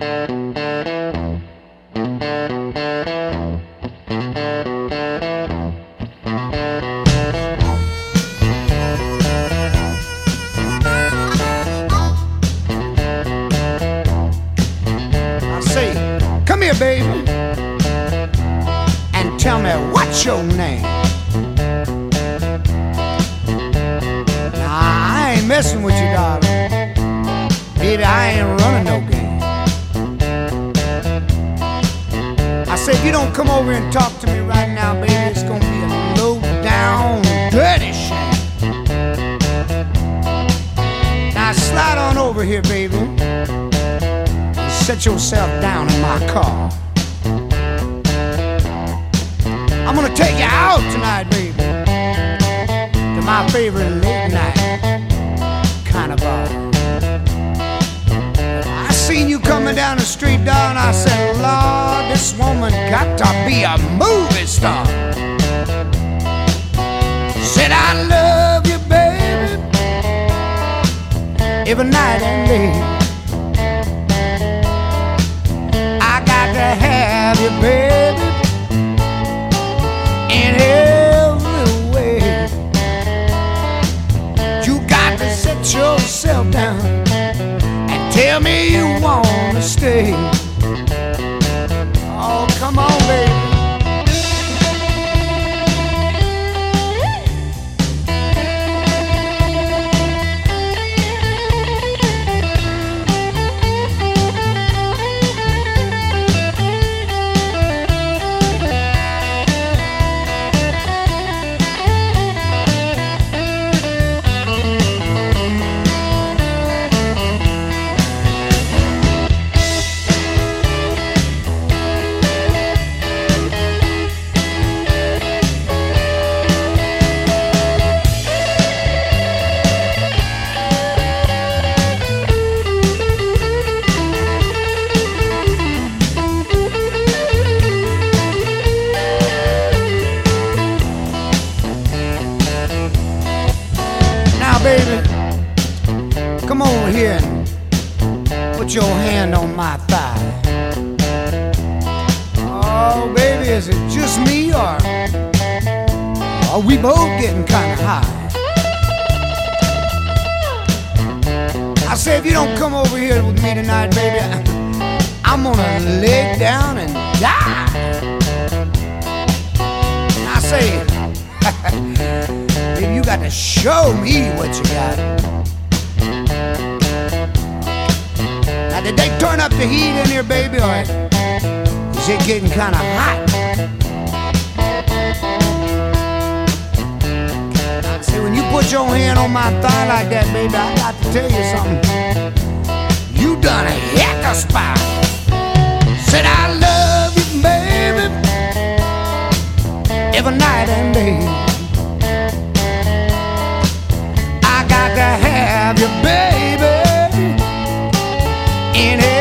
Baby, and tell me what's your name. Nah, I ain't messing with you, darling. Baby, I ain't running no game. I said, if you don't come over and talk to me right now, baby, it's gonna be a low down, dirty shame. Now slide on over here, baby. Set yourself down in my car. I'm gonna take you out tonight, baby, to my favorite late night kind of bar. I seen you coming down the street, darling. I said, Lord, this woman got to be a movie star. Said, I love you, baby, every night and day. Have you, baby, in every way. You got to set yourself down and tell me you wanna stay. Oh, come on, baby. Baby, come over here and put your hand on my thigh. Oh, baby, is it just me or are we both getting kind of high? I say, if you don't come over here with me tonight, baby, I'm gonna lay down and die. And I say, baby, you got to show me what you got. Now, did they turn up the heat in here, baby, or is it getting kind of hot? I say, when you put your hand on my thigh like that, baby, I got to tell you something. You done hit the spot. Said, I love you, baby, every night and day. I got to have you, baby, in